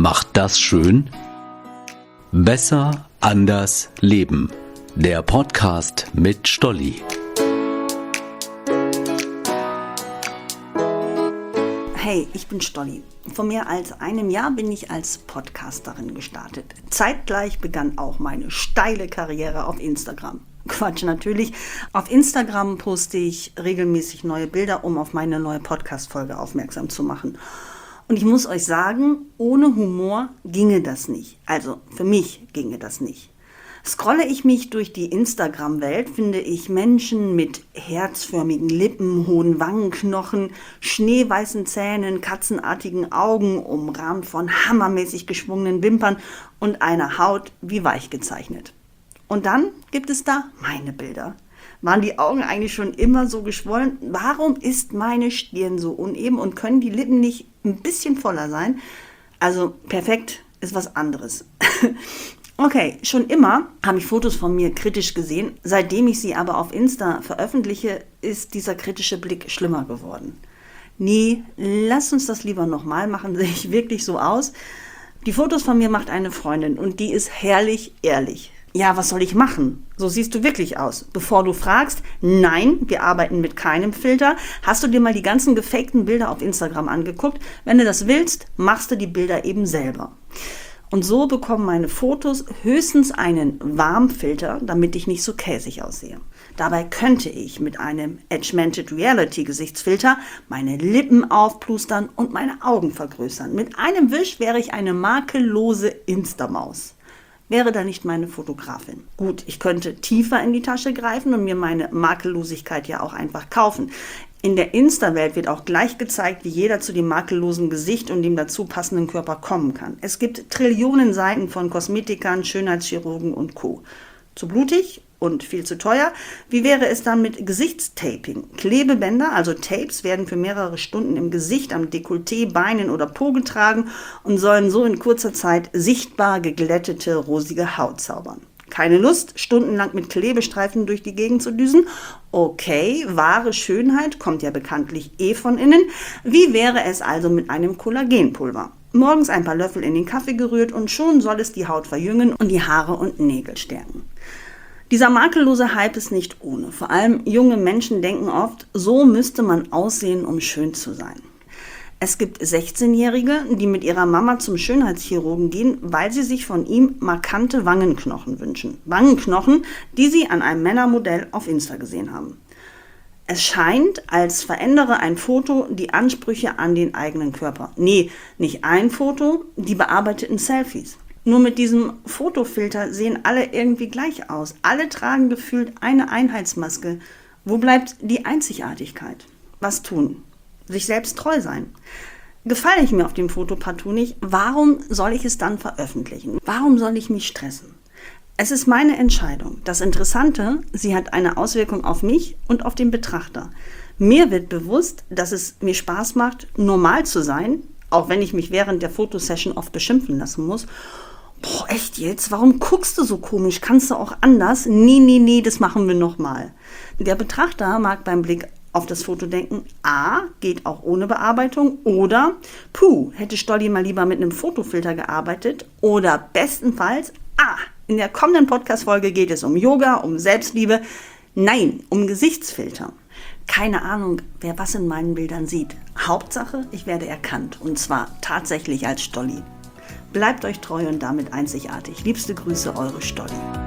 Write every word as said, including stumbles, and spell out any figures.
macht das schön? Besser, anders, leben. Der Podcast mit Stolli. Hey, ich bin Stolli. Vor mehr als einem Jahr bin ich als Podcasterin gestartet. Zeitgleich begann auch meine steile Karriere auf Instagram. Quatsch, natürlich. Auf Instagram poste ich regelmäßig neue Bilder, um auf meine neue Podcast-Folge aufmerksam zu machen. Und ich muss euch sagen, ohne Humor ginge das nicht. Also für mich ginge das nicht. Scrolle ich mich durch die Instagram-Welt, finde ich Menschen mit herzförmigen Lippen, hohen Wangenknochen, schneeweißen Zähnen, katzenartigen Augen, umrahmt von hammermäßig geschwungenen Wimpern und einer Haut wie weich gezeichnet. Und dann gibt es da meine Bilder. Waren die Augen eigentlich schon immer so geschwollen? Warum ist meine Stirn so uneben und können die Lippen nicht ein bisschen voller sein? Also perfekt ist was anderes. Okay, schon immer habe ich Fotos von mir kritisch gesehen. Seitdem ich sie aber auf Insta veröffentliche, ist dieser kritische Blick schlimmer geworden. Nee, lass uns das lieber nochmal machen, sehe ich wirklich so aus. Die Fotos von mir macht eine Freundin und die ist herrlich ehrlich. Ja, was soll ich machen? So siehst du wirklich aus. Bevor du fragst, nein, wir arbeiten mit keinem Filter. Hast du dir mal die ganzen gefakten Bilder auf Instagram angeguckt? Wenn du das willst, machst du die Bilder eben selber. Und so bekommen meine Fotos höchstens einen Warmfilter, damit ich nicht so käsig aussehe. Dabei könnte ich mit einem Augmented Reality Gesichtsfilter meine Lippen aufplustern und meine Augen vergrößern. Mit einem Wisch wäre ich eine makellose Instamaus. Wäre da nicht meine Fotografin. Gut, ich könnte tiefer in die Tasche greifen und mir meine Makellosigkeit ja auch einfach kaufen. In der Insta-Welt wird auch gleich gezeigt, wie jeder zu dem makellosen Gesicht und dem dazu passenden Körper kommen kann. Es gibt Trillionen Seiten von Kosmetikern, Schönheitschirurgen und Co. Zu blutig und viel zu teuer. Wie wäre es dann mit Gesichtstaping? Klebebänder, also Tapes, werden für mehrere Stunden im Gesicht, am Dekolleté, Beinen oder Po getragen und sollen so in kurzer Zeit sichtbar geglättete, rosige Haut zaubern. Keine Lust, stundenlang mit Klebestreifen durch die Gegend zu düsen? Okay, wahre Schönheit kommt ja bekanntlich eh von innen. Wie wäre es also mit einem Kollagenpulver? Morgens ein paar Löffel in den Kaffee gerührt und schon soll es die Haut verjüngen und die Haare und Nägel stärken. Dieser makellose Hype ist nicht ohne. Vor allem junge Menschen denken oft, so müsste man aussehen, um schön zu sein. Es gibt sechzehnjährige, die mit ihrer Mama zum Schönheitschirurgen gehen, weil sie sich von ihm markante Wangenknochen wünschen. Wangenknochen, die sie an einem Männermodell auf Insta gesehen haben. Es scheint, als verändere ein Foto die Ansprüche an den eigenen Körper. Nee, nicht ein Foto, die bearbeiteten Selfies. Nur mit diesem Fotofilter sehen alle irgendwie gleich aus. Alle tragen gefühlt eine Einheitsmaske. Wo bleibt die Einzigartigkeit? Was tun? Sich selbst treu sein. Gefalle ich mir auf dem Foto partout nicht, warum soll ich es dann veröffentlichen? Warum soll ich mich stressen? Es ist meine Entscheidung. Das Interessante, sie hat eine Auswirkung auf mich und auf den Betrachter. Mir wird bewusst, dass es mir Spaß macht, normal zu sein, auch wenn ich mich während der Fotosession oft beschimpfen lassen muss. Boah, echt jetzt? Warum guckst du so komisch? Kannst du auch anders? Nee, nee, nee, das machen wir nochmal. Der Betrachter mag beim Blick auf das Foto denken, A, geht auch ohne Bearbeitung, oder puh, hätte Stolli mal lieber mit einem Fotofilter gearbeitet, oder bestenfalls, A, in der kommenden Podcast-Folge geht es um Yoga, um Selbstliebe, nein, um Gesichtsfilter. Keine Ahnung, wer was in meinen Bildern sieht. Hauptsache, ich werde erkannt, und zwar tatsächlich als Stolli. Bleibt euch treu und damit einzigartig. Liebste Grüße, eure Stolli.